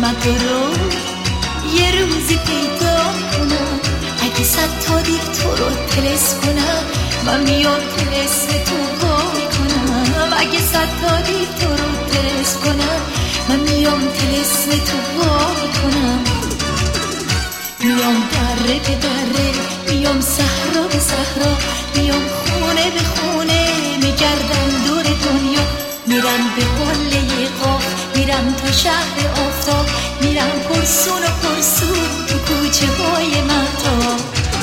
من تو رو یه روزی پیدا کنم. اگه 100 تا دیو تو رو تلس کنم، من میام تلسم تو وای کنم. اگه 100 تا دیو تو رو تلس کنم، من میام تلسم تو وای کنم. میام دره به دره، میام صحرا به صحرا، میام خونه به خونه، میگردم دور دنیا. میرم به قله قاف، میرم تا شهر آفتاب، میرم پرسون و پرسون تو کوچه های مهتاب.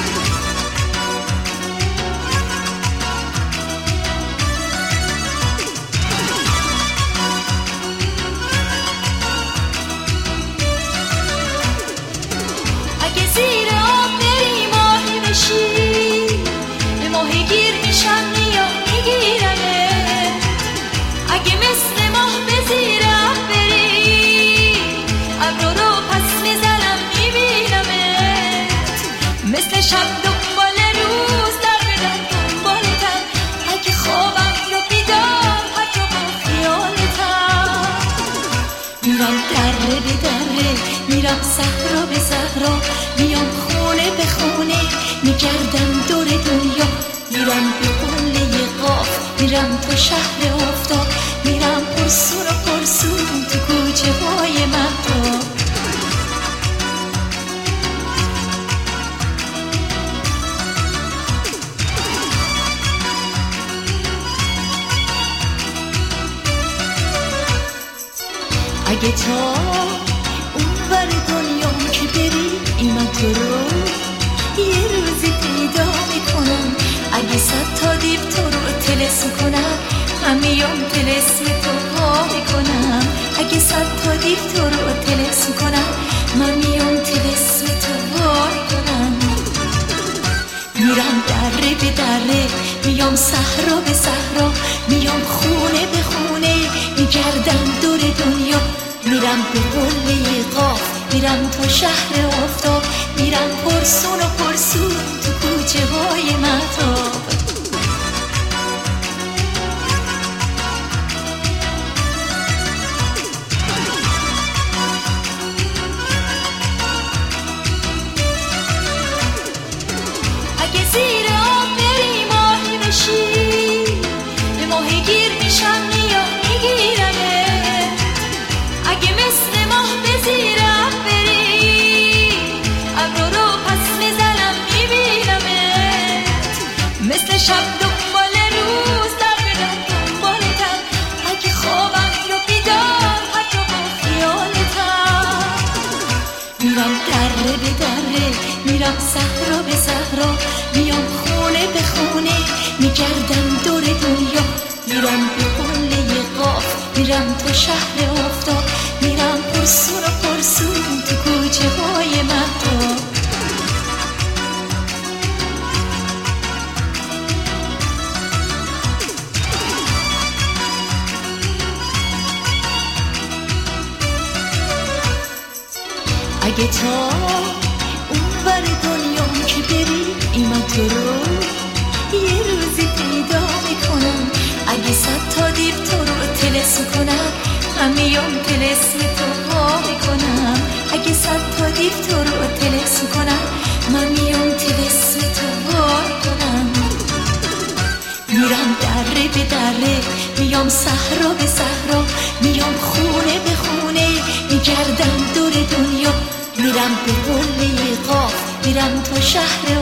اگه زیر آب بری ماهی بشی، به ماهی گیر میشم میام میگیرمه. اگه مثل ماه به زیر آب بری، ابرو رو پس میزنم میبینمت. مثل شب دنبال روز در بدم دنبالتم. اگه خوابم رو بیدار حتی با خیالتم. میرم دره به دره، میرم صحرا به صحرا، میام خونه به خونه، میگردم دور دنیا. میرم به قله قاف، میرم تو شهر آفتاب، میرم پرسون و پرسون تو کوچه های مهتاب. اگه تا اونور دنیام که بری، من تو رو یه روزی پیدا میکنم. اگه 100 تا دیو تو رو تلسم کنم، من میام تلسم تو وای کنم. اگه 100 تا دیو تو رو تلسم کنم، من میام تلسم تو وای کنم. میرم دره به دره، میام صحرا به صحرا، میام خونه به خونه، میگردم دور دنیا. میرم به قله قاف، میرم تا شهر آفتاب، میرم پرسون و پرسون تو کوچه های مهتاب. اگه زیر آب بری ماهی بشی، به ماهی گیر میشم میام میگیرمه. اگه مثل ماه به زیر آب بری، ابرو رو پس میزنم میبینمت. مثل شب دنبال روز در بدم دنبالتم. اگه خوابم رو بیدار حتی با خیالتم. میرم دره به دره، میرم صحرا به صحرا، میام خونه به خونه، میگردم دور دنیا. میرم به قله قاف، میرم تا شهر آفتاب، میرم پرسون و پرسون تو کوچه های مهتاب. اگه تا اونور دنیام که بری، من تو رو یه روزی پیدا میکنم. اگه 100 تا دیو تو رو تلسم کنم، من میام تلسم تو وای کنم. اگه 100 تا دیو تو رو تلسم کنم، من میام تلسم تو وای کنم. میرم دره به دره، میام صحرا به صحرا، میام خونه به خونه، میگردم دور دنیا. میرم به قله قاف، میرم تا شهر